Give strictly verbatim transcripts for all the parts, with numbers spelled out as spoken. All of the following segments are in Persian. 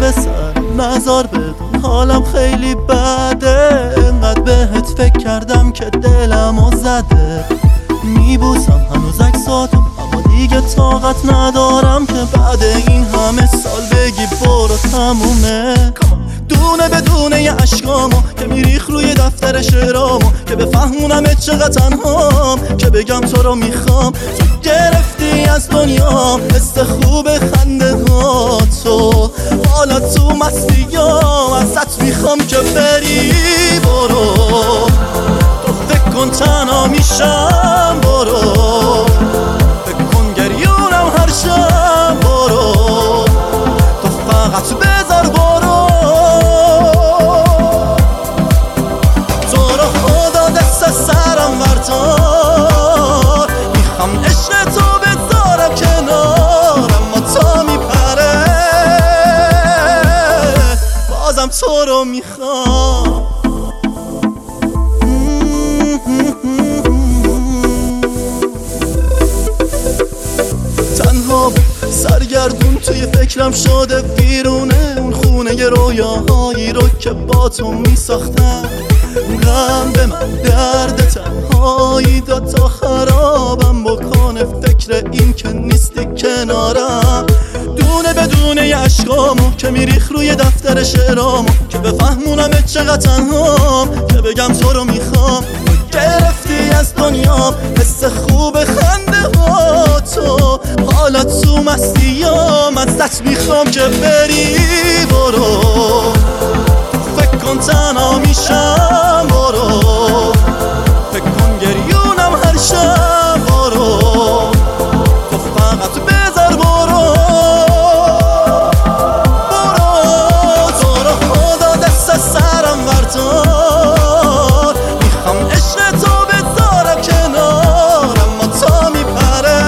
به سر نظر بدون حالم خیلی بده، انقدر بهت فکر کردم که دلمو زده. میبوسم هنوز عکساتو اما دیگه طاقت ندارم که بعد این همه سال بگی برو تمومه. دونه بدونه یه عشقامو که میریخ روی دفتر شعرامو، که بفهمونمت چقدر تنهام، که بگم تو رو میخوام. تو گرفتی از دنیا حس خوب خنده ها تو، حالا تو مستیام ازت میخوام که بری برو. تو فکر کن تنها میشم برو، فکر کن گریونم هر شب برو. تو فقط بذار برو، تو رو خدا دست سرم بردار. میخوام عشق تو بذارم کنار، اما تا میپره بازم تو رو میخوام. تنها سرگردون توی فکرم شده بیرونه اون خونه ی رویاهایی رو که با تو میساختم. غم به من درد تنهایی داد تا خرابم بکنه فکر این که نیستی کنارم. دونه بدونه ی عشقامو که میریخ روی دفتر شعرامو، که بفهمونمت چقدر تنهام، که بگم تو رو میخوام. گرفتی از دنیا حس خوب خنده ها تو، حالا تو مستیام ازت میخوام که بری برو. فکر کن تنها میشم برو، فکر کن گریونم هر شب برو. تو فقط بذار برو برو، تو رو خدا دست سرم بردار. میخوام عشق تو بذارم کنار، اما تا میپره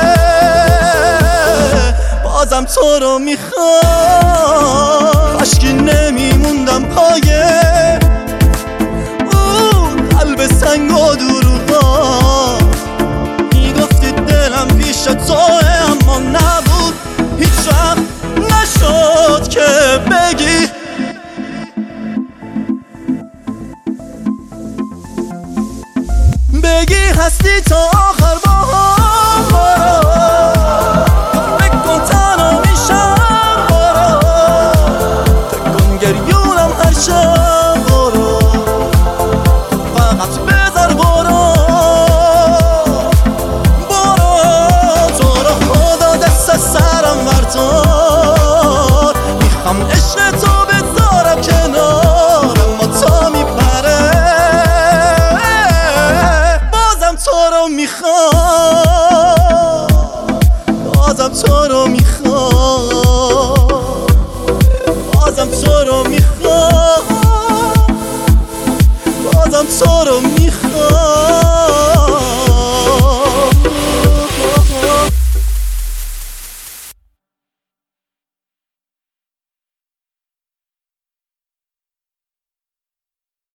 بازم تو رو میخوام. کاشکی نمیموندم پایه اون قلب سنگ و دروغا. میگفتی دلم پیش توه اما نبود، هیچ وقت نشد که بگی بگی هستی تا